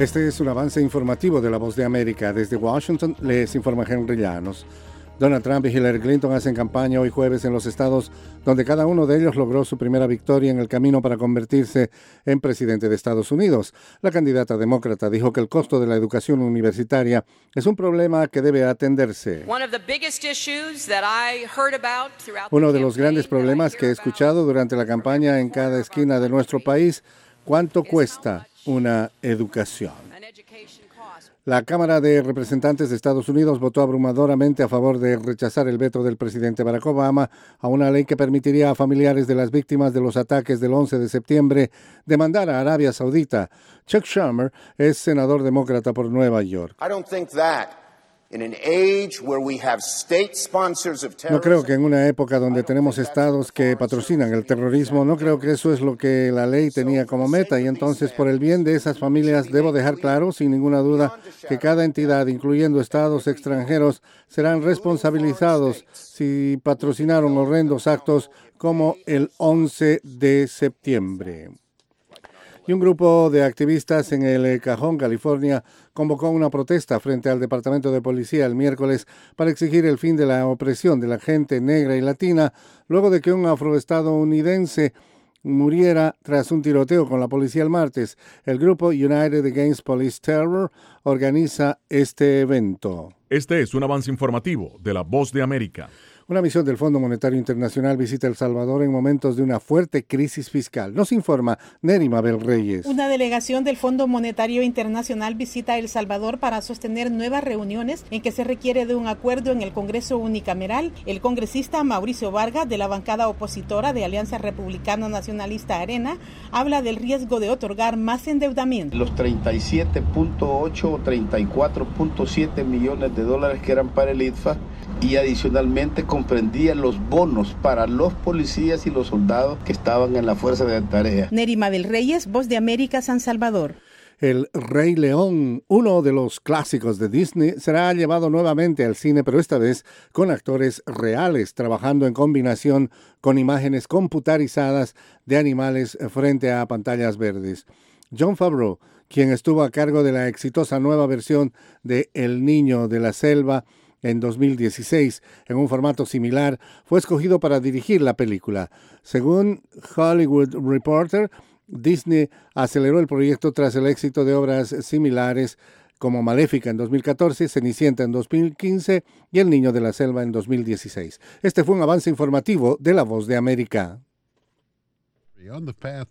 Este es un avance informativo de La Voz de América. Desde Washington les informa Henry Llanos. Donald Trump y Hillary Clinton hacen campaña hoy jueves en los estados donde cada uno de ellos logró su primera victoria en el camino para convertirse en presidente de Estados Unidos. La candidata demócrata dijo que el costo de la educación universitaria es un problema que debe atenderse. Uno de los grandes problemas que he escuchado durante la campaña en cada esquina de nuestro país, ¿cuánto cuesta una educación? La Cámara de Representantes de Estados Unidos votó abrumadoramente a favor de rechazar el veto del presidente Barack Obama a una ley que permitiría a familiares de las víctimas de los ataques del 11 de septiembre demandar a Arabia Saudita. Chuck Schumer es senador demócrata por Nueva York. No creo que en una época donde tenemos estados que patrocinan el terrorismo, no creo que eso es lo que la ley tenía como meta, y entonces por el bien de esas familias debo dejar claro sin ninguna duda que cada entidad, incluyendo estados extranjeros, serán responsabilizados si patrocinaron horrendos actos como el 11 de septiembre. Y un grupo de activistas en El Cajón, California, convocó una protesta frente al Departamento de Policía el miércoles para exigir el fin de la opresión de la gente negra y latina, luego de que un afroestadounidense muriera tras un tiroteo con la policía el martes. El grupo United Against Police Terror organiza este evento. Este es un avance informativo de La Voz de América. Una misión del Fondo Monetario Internacional visita El Salvador en momentos de una fuerte crisis fiscal. Nos informa Neri Mabel Reyes. Una delegación del Fondo Monetario Internacional visita El Salvador para sostener nuevas reuniones en que se requiere de un acuerdo en el Congreso unicameral. El congresista Mauricio Vargas, de la bancada opositora de Alianza Republicana Nacionalista Arena, habla del riesgo de otorgar más endeudamiento. Los 37.8 o 34.7 millones de dólares que eran para el IDFA, y adicionalmente comprendía los bonos para los policías y los soldados que estaban en la fuerza de tarea. Neri Mabel Reyes, Voz de América, San Salvador. El Rey León, uno de los clásicos de Disney, será llevado nuevamente al cine, pero esta vez con actores reales, trabajando en combinación con imágenes computarizadas de animales frente a pantallas verdes. Jon Favreau, quien estuvo a cargo de la exitosa nueva versión de El Niño de la Selva, en 2016, en un formato similar, fue escogido para dirigir la película. Según Hollywood Reporter, Disney aceleró el proyecto tras el éxito de obras similares como Maléfica en 2014, Cenicienta en 2015 y El Niño de la Selva en 2016. Este fue un avance informativo de La Voz de América.